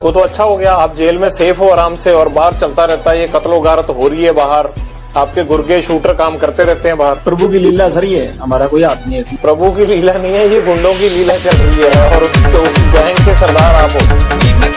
वो तो अच्छा हो गया, आप जेल में सेफ हो आराम से, और बाहर चलता रहता है ये कत्लो गारत हो रही है बाहर, आपके गुर्गे शूटर काम करते रहते हैं बाहर। प्रभु की लीला सर ये, हमारा कोई हाथ नहीं है। प्रभु की लीला नहीं है, ये गुंडों की लीला चल रही है, और उस गैंग के सरदार आप हो।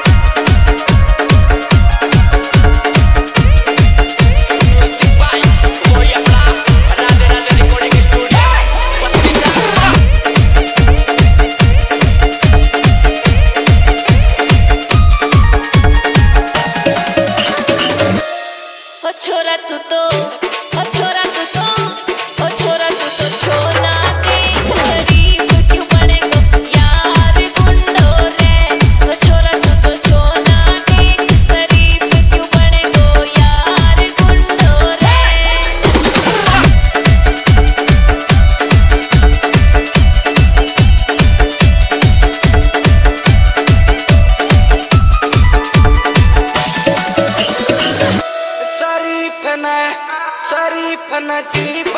छोरा तू तो ओ छोरा तू तो ओ छोरा तू तो छोना दे, गरीब क्यों बनेगा यार गुंडो रे। ओ छोरा तू तो छोना दे, गरीब क्यों बनेगा यार गुंडो रे। शरीफ न जीप